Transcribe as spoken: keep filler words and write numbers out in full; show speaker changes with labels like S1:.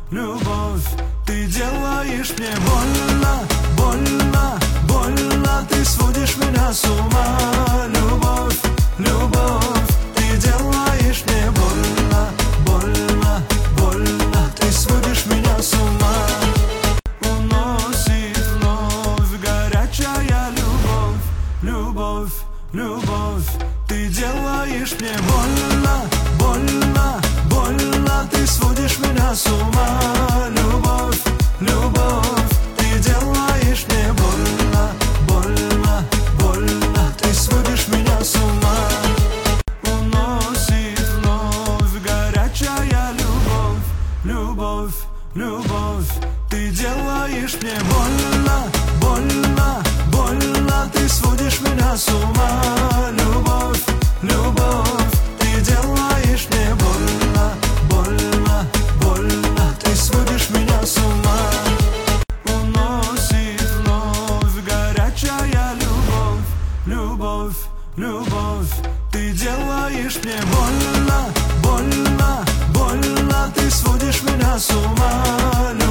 S1: любовь, ты делаешь мне больно, больно, больно, ты сводишь меня с ума. Любовь, любовь, ты делаешь мне больно, больно, больно, ты сводишь меня с ума. Уносит вновь горячая любовь, любовь, любовь, ты делаешь мне больно, больно, больно, ты сводишь меня с ума. Любовь, любовь, ты делаешь мне больно, больно, больно, ты сводишь меня с ума. Уносит вновь горячая любовь, любовь, любовь, ты делаешь мне больно, больно, больно, ты сводишь меня с ума. Любовь, любовь, ты делаешь мне больно, больно, больно, ты сводишь меня с ума. Уносит вновь горячая любовь, любовь, любовь, ты делаешь мне больно, больно, больно, ты сводишь меня с ума.